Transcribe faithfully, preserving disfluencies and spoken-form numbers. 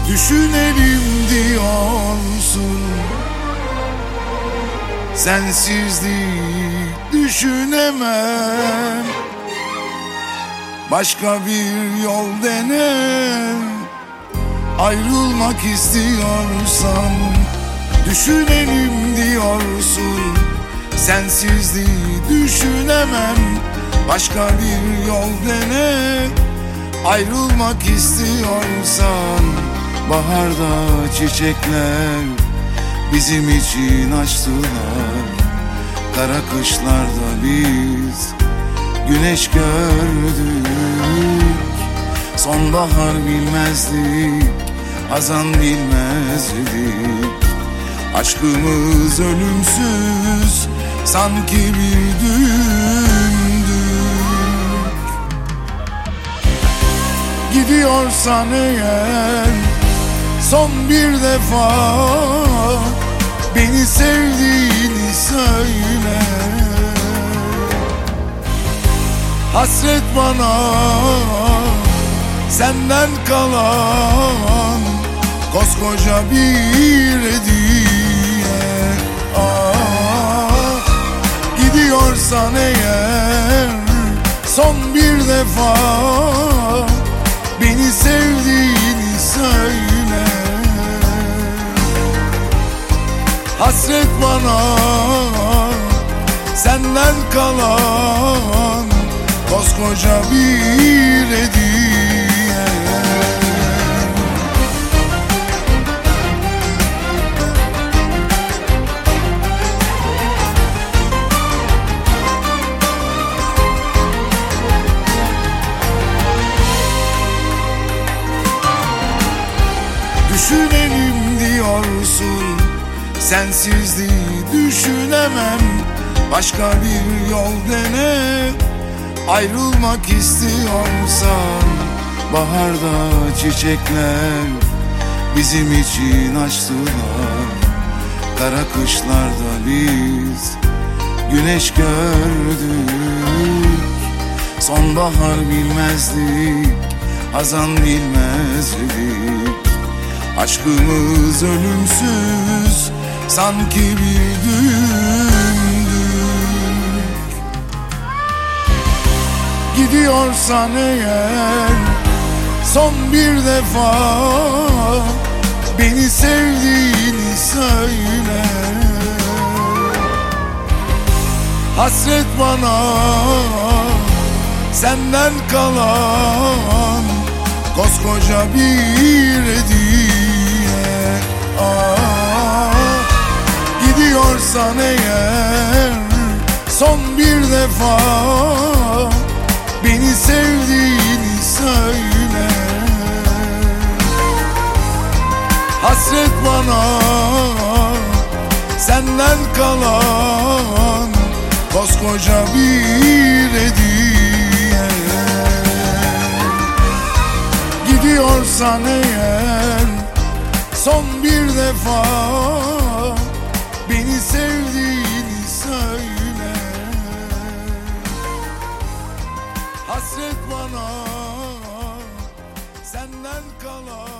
Düşünelim diyorsun, sensizliği düşünemem. Başka bir yol dene, ayrılmak istiyorsan. Düşünelim diyorsun, sensizliği düşünemem. Başka bir yol dene, ayrılmak istiyorsan. Baharda çiçekler bizim için açtılar, kara kışlarda biz güneş gördük. Sonbahar bilmezdik, hazan bilmezdik. Aşkımız ölümsüz, sanki bir düğündük. Gidiyorsan eğer, son bir defa beni sevdiğini söyle. Hasret bana senden kalan koskoca bir hediye. Ah, gidiyorsan eğer, son bir defa beni sevdiğini söyle. Hasret bana senden kalan koskoca bir hediye. Düşünelim diyorsun, sensizliği düşünemem. Başka bir yol dene, ayrılmak istiyorsan. Baharda çiçekler bizim için açtılar, kara kışlarda biz güneş gördük. Sonbahar bilmezdik, hazan bilmezdik. Aşkımız ölümsüz, sanki bir düğündük. Gidiyorsan eğer, son bir defa beni sevdiğini söyle. Hasret bana senden kalan koskoca bir hediye. Ah, gidiyorsan eğer, son bir defa beni sevdiğini söyle. Hasret bana senden kalan koskoca bir hediye. Gidiyorsan eğer, son bir defa beni sevdiğini söyle. Hasret bana senden kalan